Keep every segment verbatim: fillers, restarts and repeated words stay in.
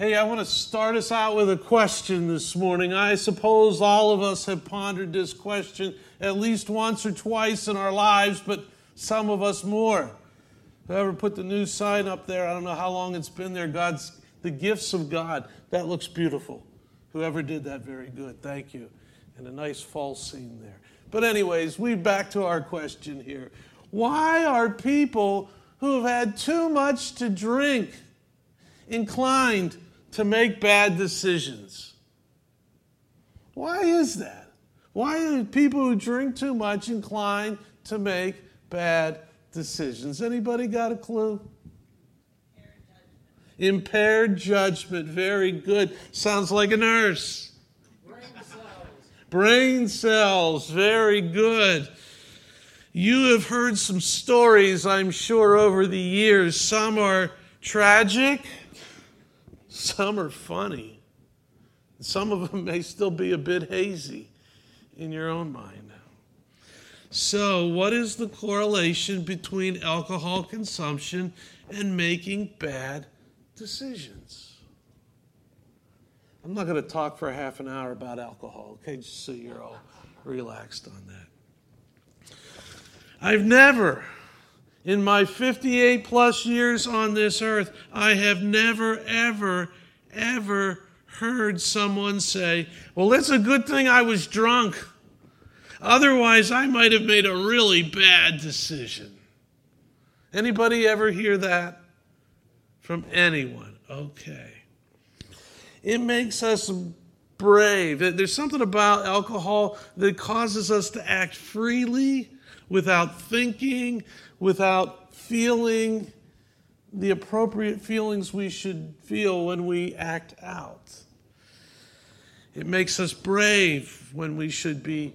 Hey, I want to start us out with a question this morning. I suppose all of us have pondered this question at least once or twice in our lives, but some of us more. Whoever put the new sign up there, I don't know how long it's been there, God's the gifts of God. That looks beautiful. Whoever did that, very good. Thank you. And a nice fall scene there. But anyways, we back to our question here. Why are people who have had too much to drink inclined to make bad decisions? Why is that? Why are people who drink too much inclined to make bad decisions? Anybody got a clue? Impaired judgment. Impaired judgment. Very good. Sounds like a nurse. Brain cells. Brain cells. Very good. You have heard some stories, I'm sure, over the years. Some are tragic. Some are funny. Some of them may still be a bit hazy in your own mind. So, what is the correlation between alcohol consumption and making bad decisions? I'm not going to talk for a half an hour about alcohol, okay, just so you're all relaxed on that. I've never, in my fifty-eight plus years on this earth, I have never, ever, ever heard someone say, well, it's a good thing I was drunk. Otherwise, I might have made a really bad decision. Anybody ever hear that from anyone? Okay. It makes us brave. There's something about alcohol that causes us to act freely, without thinking, without feeling the appropriate feelings we should feel when we act out. It makes us brave when we should be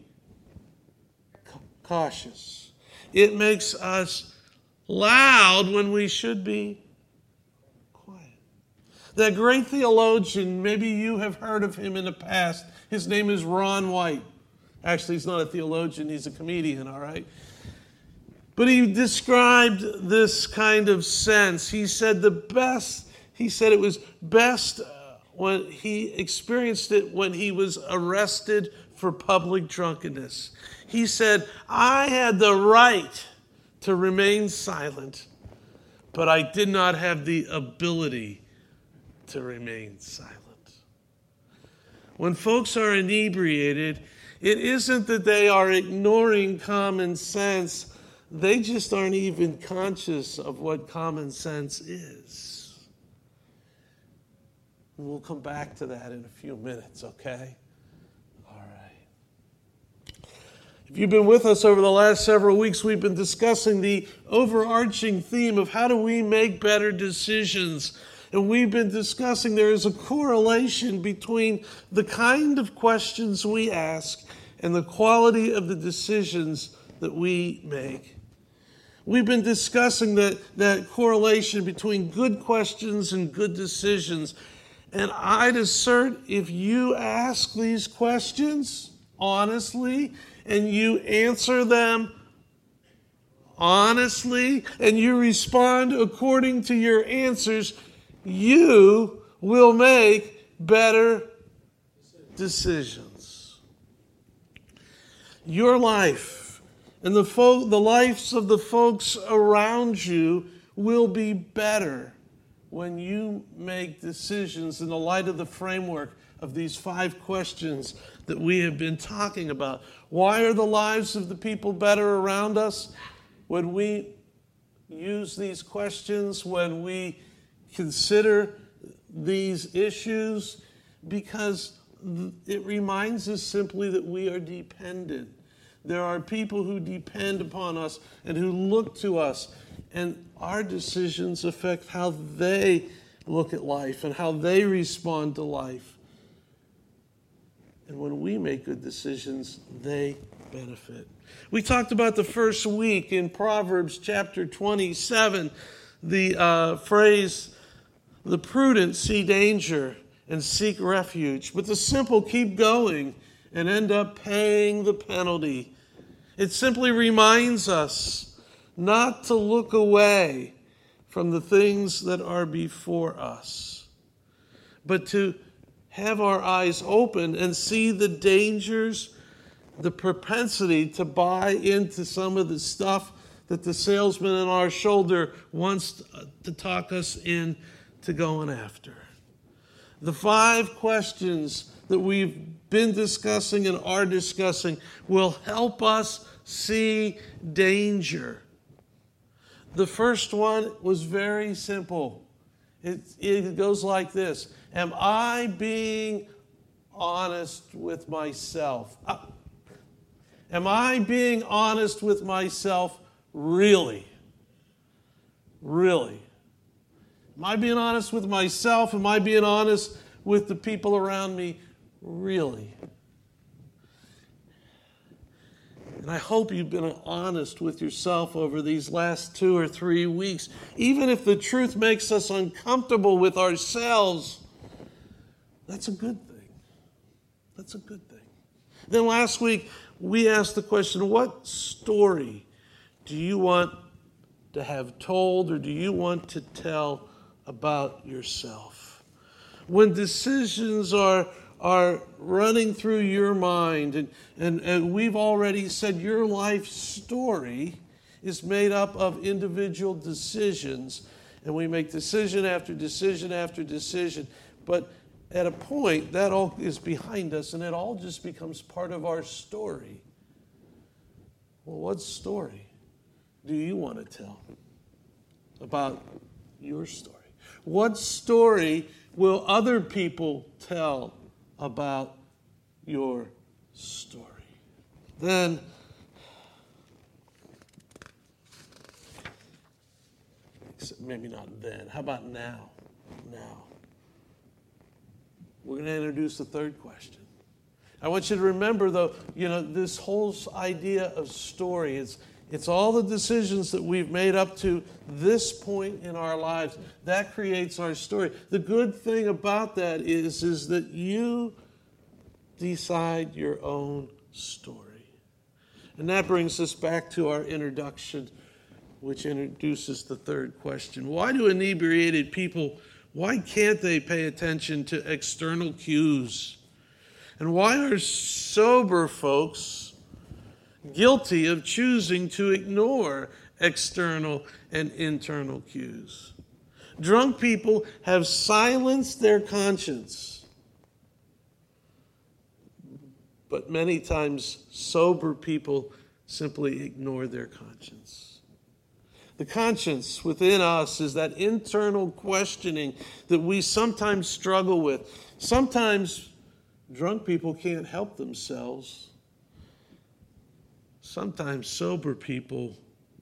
cautious. It makes us loud when we should be quiet. That great theologian, maybe you have heard of him in the past. His name is Ron White. Actually, he's not a theologian, he's a comedian, all right? But he described this kind of sense. He said the best, he said it was best when he experienced it when he was arrested for public drunkenness. He said, I had the right to remain silent, but I did not have the ability to remain silent. When folks are inebriated, it isn't that they are ignoring common sense. They just aren't even conscious of what common sense is. We'll come back to that in a few minutes, okay? All right. If you've been with us over the last several weeks, we've been discussing the overarching theme of how do we make better decisions. And we've been discussing there is a correlation between the kind of questions we ask and the quality of the decisions that we make. We've been discussing that, that correlation between good questions and good decisions. And I'd assert if you ask these questions honestly and you answer them honestly and you respond according to your answers, you will make better decisions. Your life and the folk, the lives of the folks around you will be better when you make decisions in the light of the framework of these five questions that we have been talking about. Why are the lives of the people better around us? When we use these questions, when we consider these issues, because it reminds us simply that we are dependent. There are people who depend upon us and who look to us, and our decisions affect how they look at life and how they respond to life. And when we make good decisions, they benefit. We talked about the first week in Proverbs chapter twenty-seven, the uh, phrase, the prudent see danger and seek refuge, but the simple keep going and end up paying the penalty. It simply reminds us not to look away from the things that are before us, but to have our eyes open and see the dangers, the propensity to buy into some of the stuff that the salesman on our shoulder wants to talk us into going after. The five questions that we've been discussing and are discussing will help us see danger. The first one was very simple. It, it goes like this. Am I being honest with myself? Uh, am I being honest with myself really? Really? Am I being honest with myself? Am I being honest with the people around me? Really? And I hope you've been honest with yourself over these last two or three weeks. Even if the truth makes us uncomfortable with ourselves, that's a good thing. That's a good thing. Then last week, we asked the question, what story do you want to have told, or do you want to tell about yourself? When decisions are are running through your mind, and, and, and we've already said your life story is made up of individual decisions, and we make decision after decision after decision, but at a point, that all is behind us, and it all just becomes part of our story. Well, what story do you want to tell about your story? What story will other people tell about your story? Then, maybe not then. How about now? Now. We're going to introduce the third question. I want you to remember, though, you know, this whole idea of story, it's, it's all the decisions that we've made up to this point in our lives. That creates our story. The good thing about that is, is that you decide your own story. And that brings us back to our introduction, which introduces the third question. Why do inebriated people, why can't they pay attention to external cues? And why are sober folks guilty of choosing to ignore external and internal cues? Drunk people have silenced their conscience, but many times sober people simply ignore their conscience. The conscience within us is that internal questioning that we sometimes struggle with. Sometimes drunk people can't help themselves. Sometimes sober people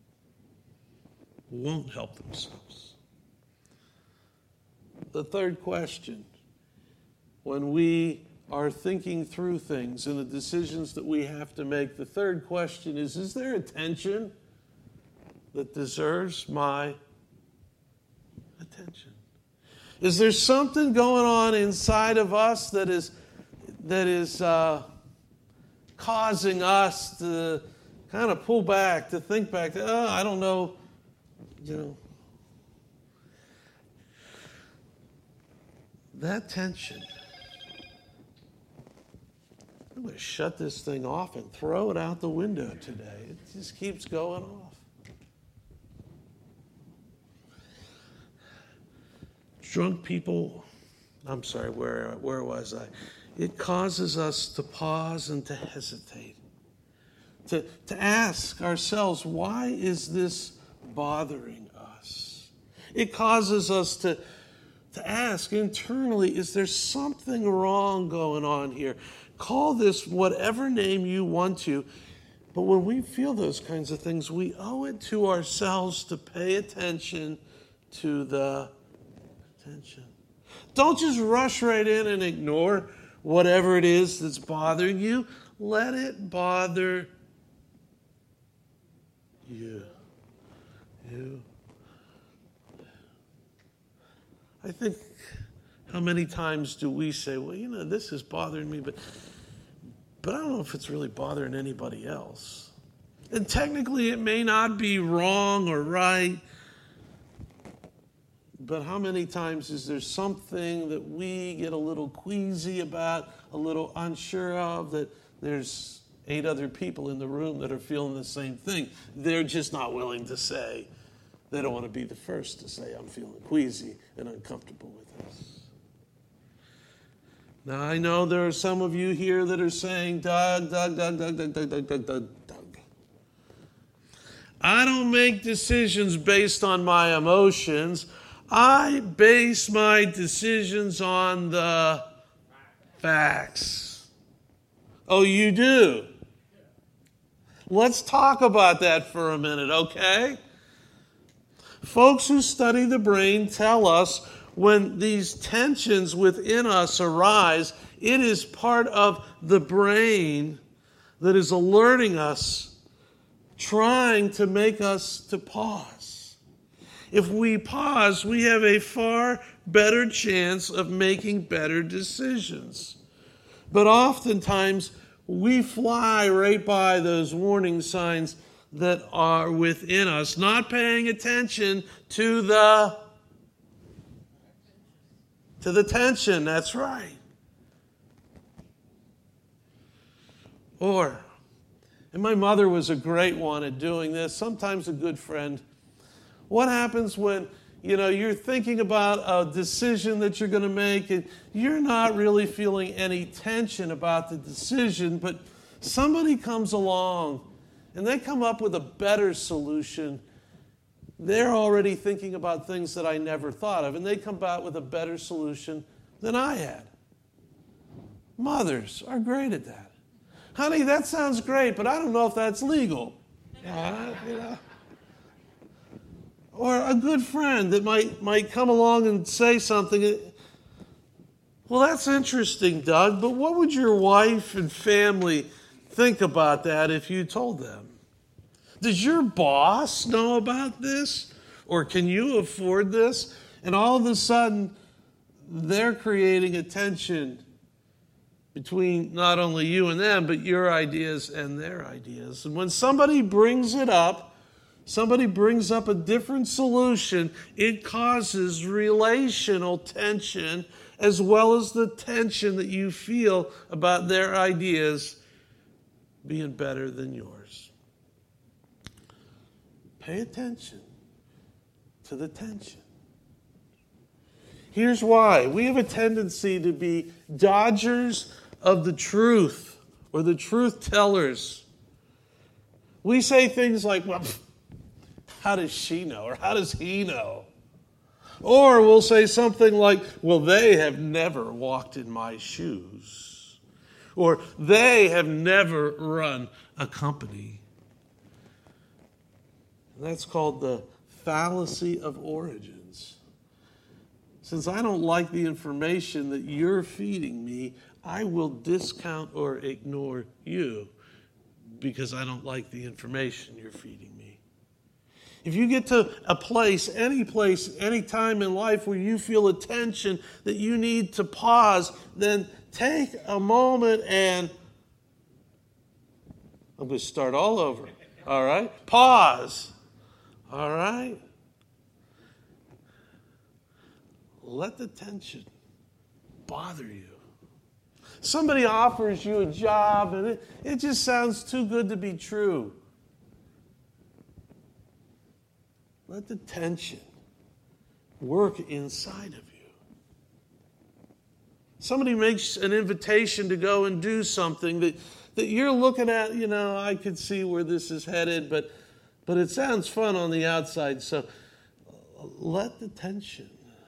won't help themselves. The third question, when we are thinking through things and the decisions that we have to make, the third question is, is there a tension that deserves my attention? Is there something going on inside of us that is that is uh, causing us to kind of pull back, to think back, to, oh, I don't know, you know. That tension. I'm going to shut this thing off and throw it out the window today. It just keeps going off. Drunk people, I'm sorry, where, where was I? It causes us to pause and to hesitate, to, to ask ourselves, why is this bothering us? It causes us to, to ask internally, is there something wrong going on here? Call this whatever name you want to, but when we feel those kinds of things, we owe it to ourselves to pay attention to the attention. Don't just rush right in and ignore whatever it is that's bothering you. Let it bother you. You. I think, how many times do we say, well, you know, this is bothering me, but but I don't know if it's really bothering anybody else. And technically it may not be wrong or right, But how many times is there something that we get a little queasy about, a little unsure of, that there's eight other people in the room that are feeling the same thing? They're just not willing to say. They don't want to be the first to say, I'm feeling queasy and uncomfortable with this. Now, I know there are some of you here that are saying, Doug, Doug, Doug, Doug, Doug, Doug, Doug, Doug, Doug, Doug. I don't make decisions based on my emotions. I base my decisions on the facts. Oh, you do? Let's talk about that for a minute, okay? Folks who study the brain tell us when these tensions within us arise, it is part of the brain that is alerting us, trying to make us to pause. If we pause, we have a far better chance of making better decisions. But oftentimes, we fly right by those warning signs that are within us, not paying attention to the to the tension. That's right. Or, and my mother was a great one at doing this, sometimes a good friend. What happens when, you know, you're thinking about a decision that you're going to make and you're not really feeling any tension about the decision, but somebody comes along and they come up with a better solution. They're already thinking about things that I never thought of, and they come back with a better solution than I had. Mothers are great at that. Honey, that sounds great, but I don't know if that's legal. Uh, you know. Or a good friend that might, might come along and say something. Well, that's interesting, Doug, but what would your wife and family think about that if you told them? Does your boss know about this? Or can you afford this? And all of a sudden, they're creating a tension between not only you and them, but your ideas and their ideas. And when somebody brings it up, somebody brings up a different solution, it causes relational tension as well as the tension that you feel about their ideas being better than yours. Pay attention to the tension. Here's why. We have a tendency to be dodgers of the truth or the truth tellers. We say things like, well, how does she know? Or how does he know? Or we'll say something like, well, they have never walked in my shoes. Or they have never run a company. That's called the fallacy of origins. Since I don't like the information that you're feeding me, I will discount or ignore you because I don't like the information you're feeding me. If you get to a place, any place, any time in life where you feel a tension that you need to pause, then take a moment and I'm going to start all over. All right? Pause. All right? Let the tension bother you. Somebody offers you a job and it, it just sounds too good to be true. Let the tension work inside of you. Somebody makes an invitation to go and do something that, that you're looking at, you know, I could see where this is headed, but, but it sounds fun on the outside. So let the tension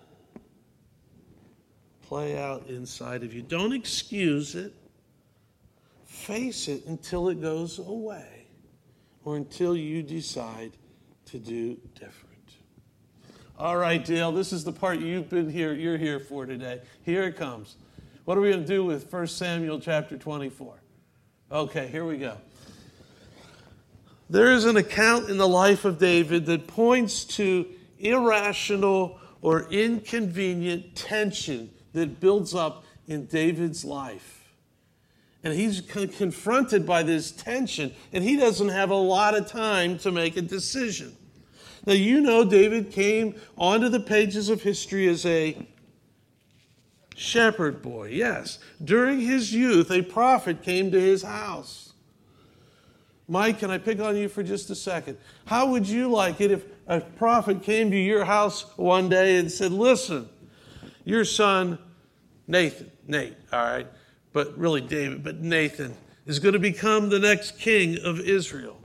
play out inside of you. Don't excuse it. Face it until it goes away or until you decide to do different. All right, Dale, this is the part you've been here, you're here for today. Here it comes. What are we going to do with First Samuel chapter twenty-four? Okay, here we go. There is an account in the life of David that points to irrational or inconvenient tension that builds up in David's life. And he's confronted by this tension, and he doesn't have a lot of time to make a decision. Now, you know David came onto the pages of history as a shepherd boy, yes. During his youth, a prophet came to his house. Mike, can I pick on you for just a second? How would you like it if a prophet came to your house one day and said, listen, your son, Nathan, Nate, all right, but really David, but Nathan is going to become the next king of Israel.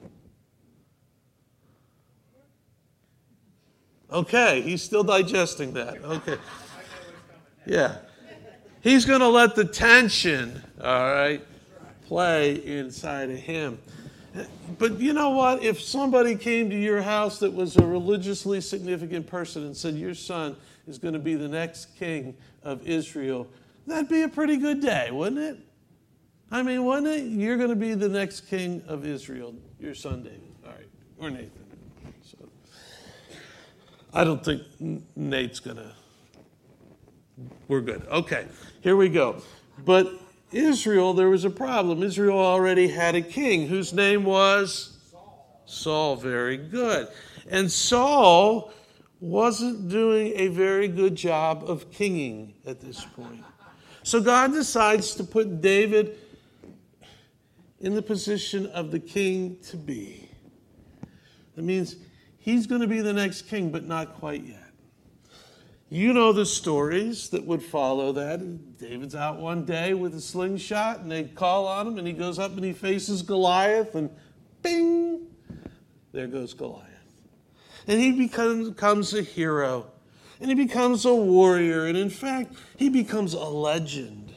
Okay, he's still digesting that. Okay. Yeah. He's going to let the tension, all right, play inside of him. But you know what? If somebody came to your house that was a religiously significant person and said, your son is going to be the next king of Israel, that'd be a pretty good day, wouldn't it? I mean, wouldn't it? You're going to be the next king of Israel, your son David, all right, or Nathan. So, I don't think Nate's going to. We're good. Okay, here we go. But Israel, there was a problem. Israel already had a king whose name was Saul. Saul, very good. And Saul wasn't doing a very good job of kinging at this point. So God decides to put David in the position of the king to be. That means he's going to be the next king, but not quite yet. You know the stories that would follow that. David's out one day with a slingshot, and they call on him, and he goes up and he faces Goliath, and bing, there goes Goliath. And he becomes, becomes a hero, and he becomes a warrior, and in fact, he becomes a legend.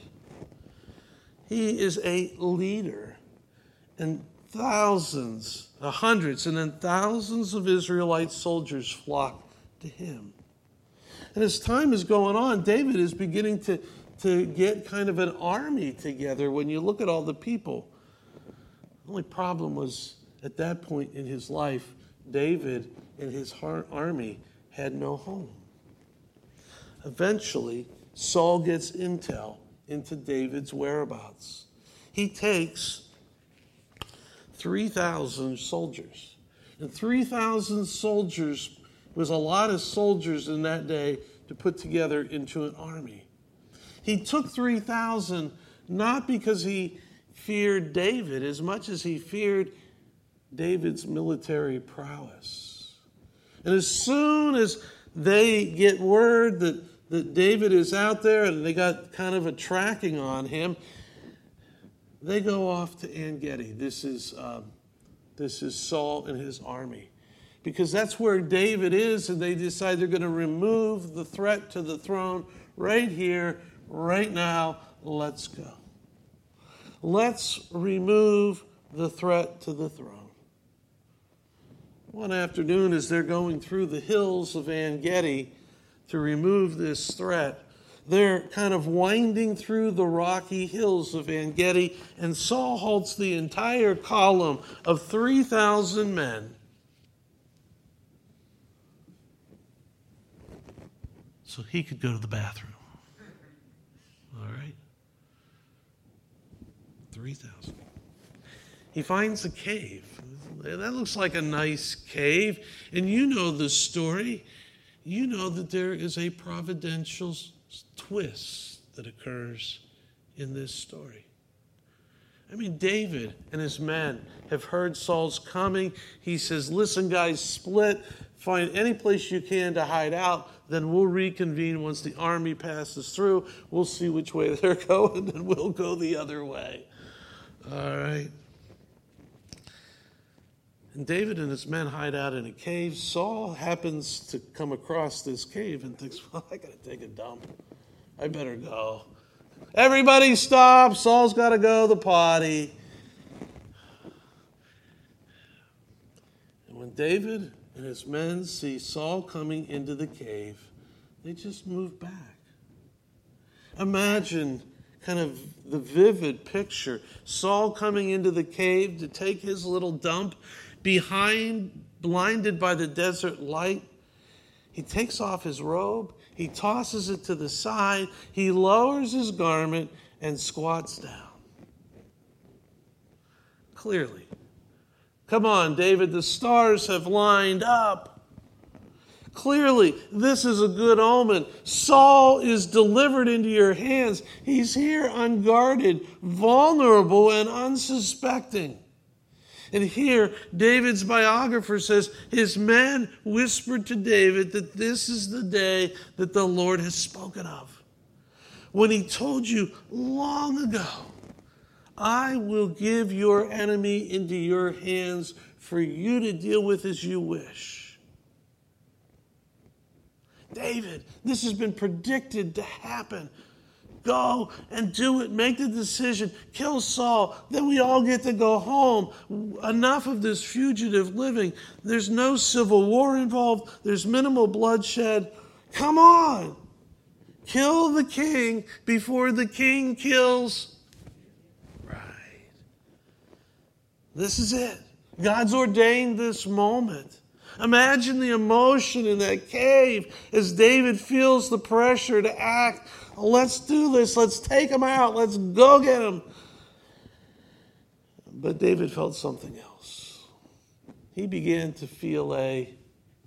He is a leader, and thousands, hundreds, and then thousands of Israelite soldiers flock to him. And as time is going on, David is beginning to, to get kind of an army together when you look at all the people. The only problem was, at that point in his life, David and his army had no home. Eventually, Saul gets intel into David's whereabouts. He takes three thousand soldiers. And three thousand soldiers was a lot of soldiers in that day to put together into an army. He took three thousand not because he feared David as much as he feared David's military prowess. And as soon as they get word that, that David is out there and they got kind of a tracking on him, they go off to En-Gedi. This is, um, this is Saul and his army. Because that's where David is, and they decide they're going to remove the threat to the throne right here, right now. Let's go. Let's remove the threat to the throne. One afternoon, as they're going through the hills of En-Gedi to remove this threat, they're kind of winding through the rocky hills of En-Gedi, and Saul halts the entire column of three thousand men. So he could go to the bathroom. All right? three thousand. He finds a cave. That looks like a nice cave. And you know the story. You know that there is a providential twist that occurs in this story. I mean, David and his men have heard Saul's coming. He says, listen, guys, split. Find any place you can to hide out. Then we'll reconvene once the army passes through. We'll see which way they're going, and we'll go the other way. All right. And David and his men hide out in a cave. Saul happens to come across this cave and thinks, well, I got to take a dump. I better go. Everybody stop. Saul's got to go to the potty. And when David and his men see Saul coming into the cave, they just move back. Imagine kind of the vivid picture. Saul coming into the cave to take his little dump, behind, blinded by the desert light. He takes off his robe, he tosses it to the side, he lowers his garment and squats down. Clearly. Come on, David, the stars have lined up. Clearly, this is a good omen. Saul is delivered into your hands. He's here unguarded, vulnerable, and unsuspecting. And here, David's biographer says, his men whispered to David that this is the day that the Lord has spoken of. When he told you long ago, I will give your enemy into your hands for you to deal with as you wish. David, this has been predicted to happen. Go and do it. Make the decision. Kill Saul. Then we all get to go home. Enough of this fugitive living. There's no civil war involved. There's minimal bloodshed. Come on. Kill the king before the king kills. Right. This is it. God's ordained this moment. Imagine the emotion in that cave as David feels the pressure to act. Let's do this. Let's take him out. Let's go get him. But David felt something else. He began to feel a,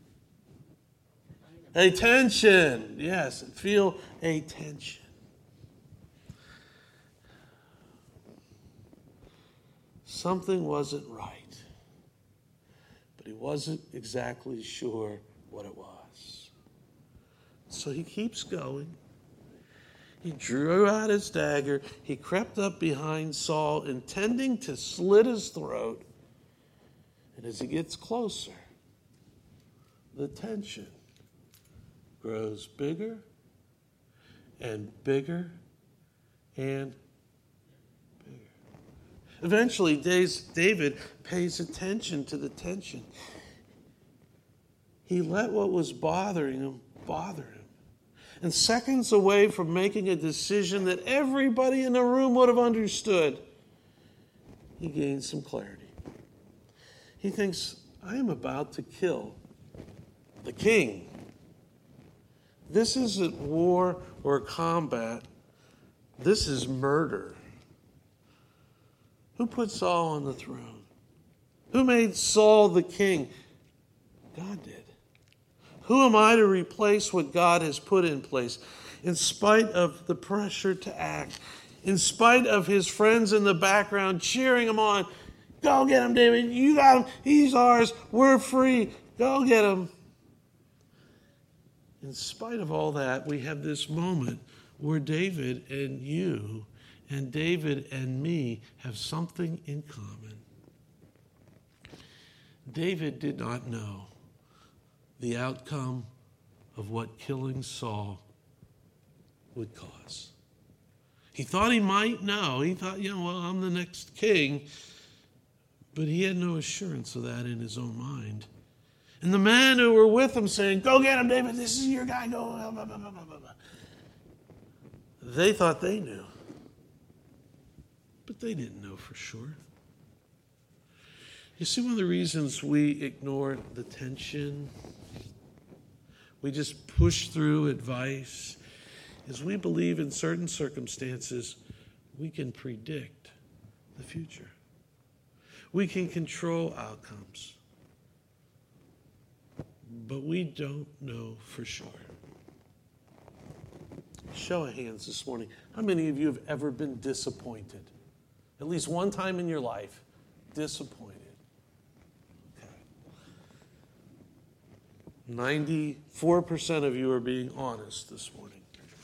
a tension. Yes, feel a tension. Something wasn't right. He wasn't exactly sure what it was. So he keeps going. He drew out his dagger. He crept up behind Saul, intending to slit his throat. And as he gets closer, the tension grows bigger and bigger and Eventually, David pays attention to the tension. He let what was bothering him bother him. And seconds away from making a decision that everybody in the room would have understood, he gains some clarity. He thinks, I am about to kill the king. This isn't war or combat. This is murder. Who put Saul on the throne? Who made Saul the king? God did. Who am I to replace what God has put in place? In spite of the pressure to act, in spite of his friends in the background cheering him on, go get him, David. You got him. He's ours. We're free. Go get him. In spite of all that, we have this moment where David and you and David and me have something in common. David did not know the outcome of what killing Saul would cause. He thought he might know. He thought, you know, well, I'm the next king. But he had no assurance of that in his own mind. And the men who were with him saying, go get him, David, this is your guy, go. Blah, blah, blah, blah, blah. They thought they knew. But they didn't know for sure. You see, one of the reasons we ignore the tension, we just push through advice, is we believe in certain circumstances we can predict the future. We can control outcomes. But we don't know for sure. Show of hands this morning. How many of you have ever been disappointed? At least one time in your life, disappointed. Okay. ninety-four percent of you are being honest this morning.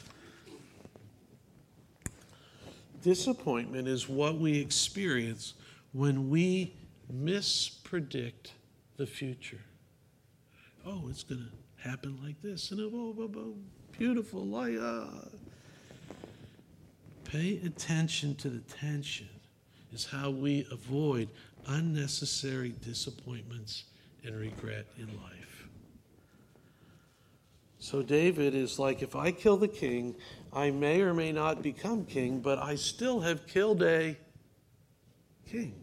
Disappointment is what we experience when we mispredict the future. Oh, it's going to happen like this. And oh, oh, oh, beautiful. Like, uh. Pay attention to the tension is how we avoid unnecessary disappointments and regret in life. So David is like, if I kill the king, I may or may not become king, but I still have killed a king.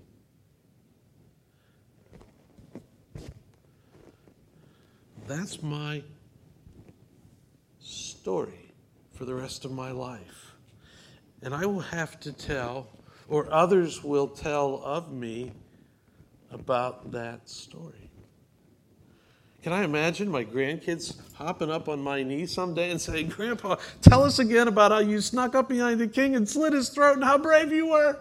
That's my story for the rest of my life. And I will have to tell, or others will tell of me about that story. Can I imagine my grandkids hopping up on my knee someday and saying, Grandpa, tell us again about how you snuck up behind the king and slit his throat and how brave you were?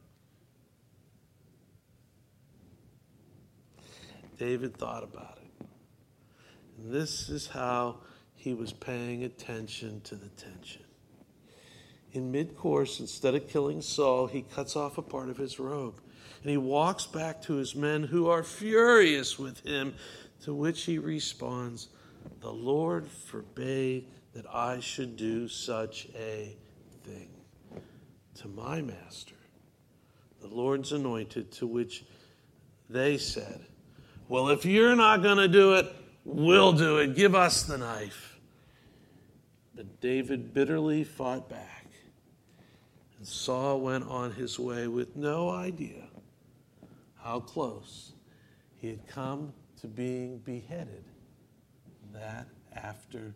David thought about it. And this is how he was paying attention to the tension. In mid-course, instead of killing Saul, he cuts off a part of his robe. And he walks back to his men who are furious with him, to which he responds, the Lord forbade that I should do such a thing to my master, the Lord's anointed, to which they said, well, if you're not going to do it, we'll do it. Give us the knife. But David bitterly fought back, and Saul went on his way with no idea how close he had come to being beheaded that afternoon.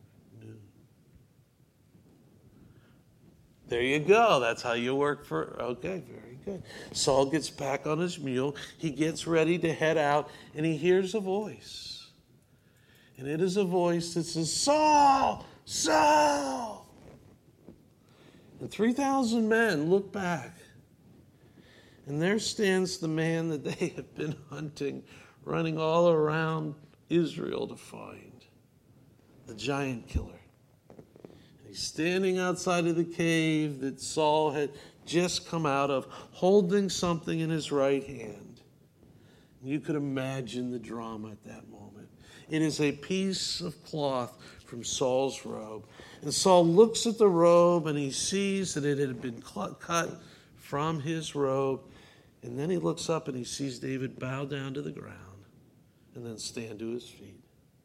There you go. That's how you work for, okay, very good. Saul gets back on his mule. He gets ready to head out, and he hears a voice. And it is a voice that says, Saul, Saul. And three thousand men look back, and there stands the man that they have been hunting, running all around Israel to find, the giant killer. And he's standing outside of the cave that Saul had just come out of, holding something in his right hand. And you could imagine the drama at that moment. It is a piece of cloth from Saul's robe. And Saul looks at the robe and he sees that it had been cut from his robe. And then he looks up and he sees David bow down to the ground and then stand to his feet.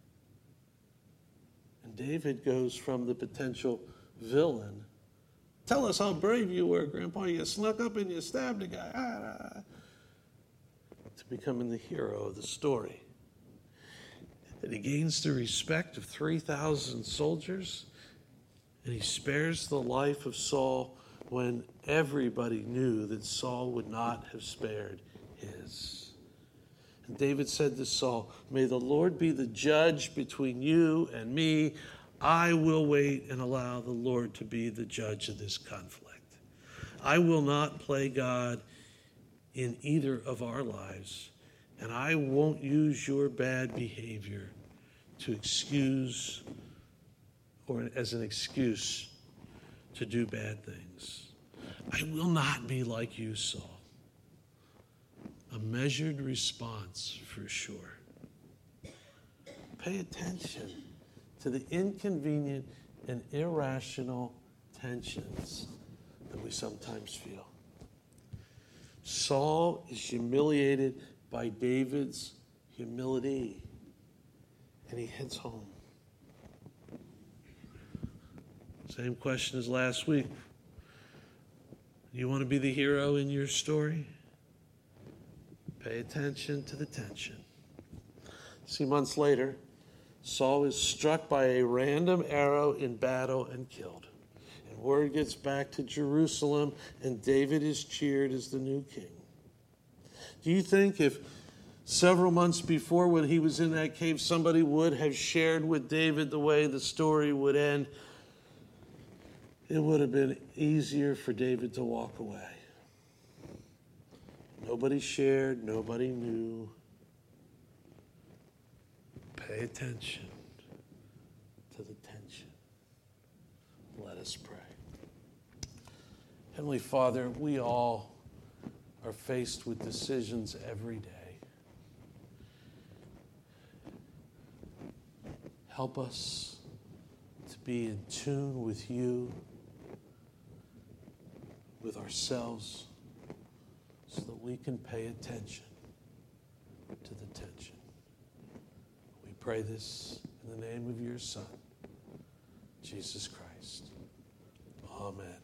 And David goes from the potential villain, tell us how brave you were, Grandpa, you snuck up and you stabbed a guy, ah, to becoming the hero of the story. And he gains the respect of three thousand soldiers, and he spares the life of Saul when everybody knew that Saul would not have spared his. And David said to Saul, may the Lord be the judge between you and me. I will wait and allow the Lord to be the judge of this conflict. I will not play God in either of our lives, and I won't use your bad behavior to excuse or as an excuse to do bad things. I will not be like you, Saul. A measured response for sure. Pay attention to the inconvenient and irrational tensions that we sometimes feel. Saul is humiliated by David's humility, and he heads home. Same question as last week. You want to be the hero in your story? Pay attention to the tension. See, months later, Saul is struck by a random arrow in battle and killed. And word gets back to Jerusalem, and David is cheered as the new king. Do you think if several months before, when he was in that cave, somebody would have shared with David the way the story would end, it would have been easier for David to walk away? Nobody shared, nobody knew. Pay attention to the tension. Let us pray. Heavenly Father, we all are faced with decisions every day. Help us to be in tune with you, with ourselves, so that we can pay attention to the tension. We pray this in the name of your Son, Jesus Christ. Amen.